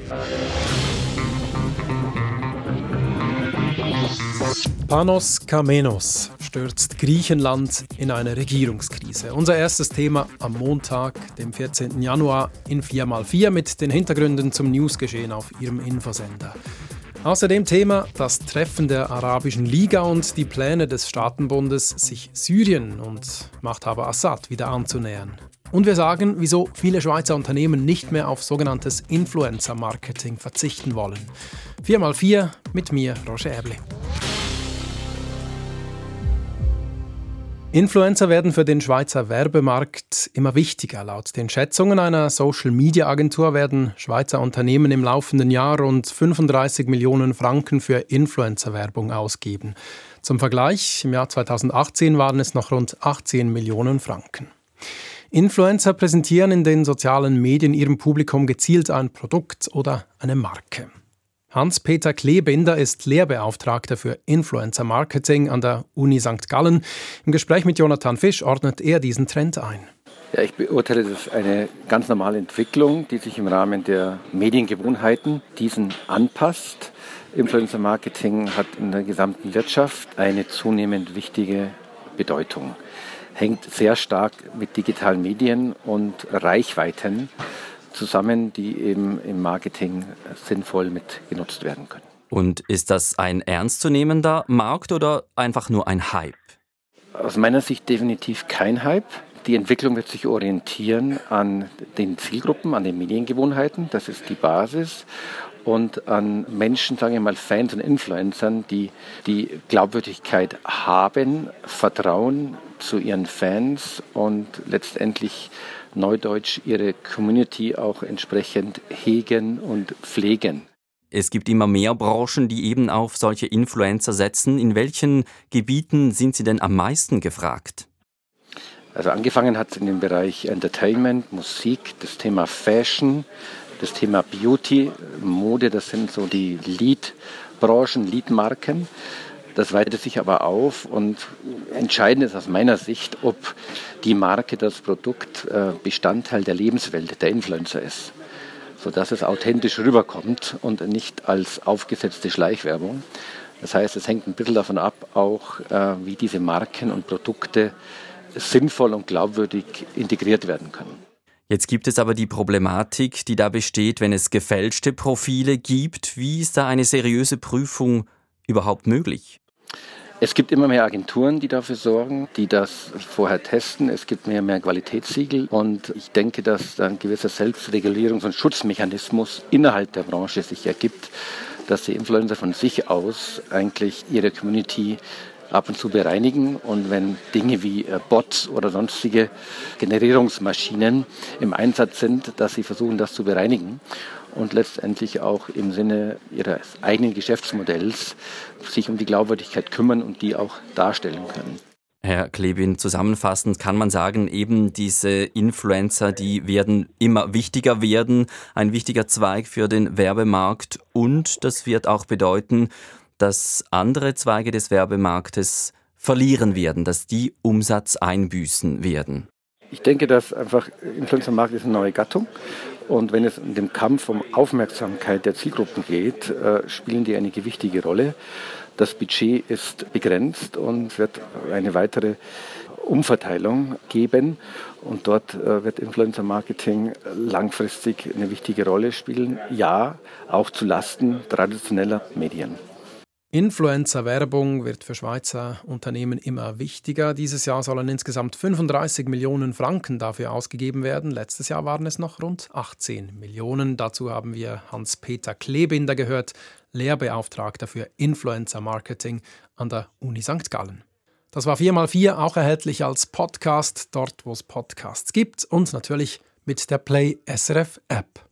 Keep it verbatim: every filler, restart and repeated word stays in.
Panos Kamenos stürzt Griechenland in eine Regierungskrise. Unser erstes Thema am Montag, dem vierzehnten Januar in vier mal vier mit den Hintergründen zum Newsgeschehen auf Ihrem Infosender. Außerdem Thema das Treffen der Arabischen Liga und die Pläne des Staatenbundes, sich Syrien und Machthaber Assad wieder anzunähern. Und wir sagen, wieso viele Schweizer Unternehmen nicht mehr auf sogenanntes Influencer-Marketing verzichten wollen. vier mal vier mit mir, Roger Eberli. Influencer werden für den Schweizer Werbemarkt immer wichtiger. Laut den Schätzungen einer Social-Media-Agentur werden Schweizer Unternehmen im laufenden Jahr rund fünfunddreißig Millionen Franken für Influencer-Werbung ausgeben. Zum Vergleich, im Jahr zweitausendachtzehn waren es noch rund achtzehn Millionen Franken. Influencer präsentieren in den sozialen Medien ihrem Publikum gezielt ein Produkt oder eine Marke. Hans-Peter Klebinder ist Lehrbeauftragter für Influencer-Marketing an der Uni Sankt Gallen. Im Gespräch mit Jonathan Fisch ordnet er diesen Trend ein. Ja, ich beurteile das eine ganz normale Entwicklung, die sich im Rahmen der Mediengewohnheiten diesen anpasst. Influencer-Marketing hat in der gesamten Wirtschaft eine zunehmend wichtige Bedeutung. Hängt sehr stark mit digitalen Medien und Reichweiten zusammen, die eben im Marketing sinnvoll mit genutzt werden können. Und ist das ein ernstzunehmender Markt oder einfach nur ein Hype? Aus meiner Sicht definitiv kein Hype. Die Entwicklung wird sich orientieren an den Zielgruppen, an den Mediengewohnheiten. Das ist die Basis. Und an Menschen, sagen wir mal Fans und Influencern, die die Glaubwürdigkeit haben, Vertrauen zu ihren Fans und letztendlich neudeutsch ihre Community auch entsprechend hegen und pflegen. Es gibt immer mehr Branchen, die eben auf solche Influencer setzen. In welchen Gebieten sind sie denn am meisten gefragt? Also angefangen hat es in dem Bereich Entertainment, Musik, das Thema Fashion, das Thema Beauty, Mode, das sind so die Lead-Branchen, Lead-Marken. Das weitet sich aber auf und entscheidend ist aus meiner Sicht, ob die Marke, das Produkt äh, Bestandteil der Lebenswelt der Influencer ist, sodass es authentisch rüberkommt und nicht als aufgesetzte Schleichwerbung. Das heißt, es hängt ein bisschen davon ab, auch äh, wie diese Marken und Produkte sinnvoll und glaubwürdig integriert werden können. Jetzt gibt es aber die Problematik, die da besteht, wenn es gefälschte Profile gibt. Wie ist da eine seriöse Prüfung überhaupt möglich? Es gibt immer mehr Agenturen, die dafür sorgen, die das vorher testen. Es gibt mehr und mehr Qualitätssiegel und ich denke, dass ein gewisser Selbstregulierungs- und Schutzmechanismus innerhalb der Branche sich ergibt, dass die Influencer von sich aus eigentlich ihre Community ab und zu bereinigen und wenn Dinge wie Bots oder sonstige Generierungsmaschinen im Einsatz sind, dass sie versuchen, das zu bereinigen und letztendlich auch im Sinne ihres eigenen Geschäftsmodells sich um die Glaubwürdigkeit kümmern und die auch darstellen können. Herr Klebin, zusammenfassend kann man sagen, eben diese Influencer, die werden immer wichtiger werden, ein wichtiger Zweig für den Werbemarkt und das wird auch bedeuten, dass andere Zweige des Werbemarktes verlieren werden, dass die Umsatz einbüßen werden. Ich denke, dass einfach Influencer-Markt ist eine neue Gattung und wenn es in dem Kampf um Aufmerksamkeit der Zielgruppen geht, äh, spielen die eine gewichtige Rolle. Das Budget ist begrenzt und es wird eine weitere Umverteilung geben und dort äh, wird Influencer-Marketing langfristig eine wichtige Rolle spielen. Ja, auch zu Lasten traditioneller Medien. Influencer-Werbung wird für Schweizer Unternehmen immer wichtiger. Dieses Jahr sollen insgesamt fünfunddreißig Millionen Franken dafür ausgegeben werden. Letztes Jahr waren es noch rund achtzehn Millionen. Dazu haben wir Hans-Peter Klebinder gehört, Lehrbeauftragter für Influencer-Marketing an der Uni Sankt Gallen. Das war vier mal vier, auch erhältlich als Podcast, dort wo es Podcasts gibt und natürlich mit der Play S R F App.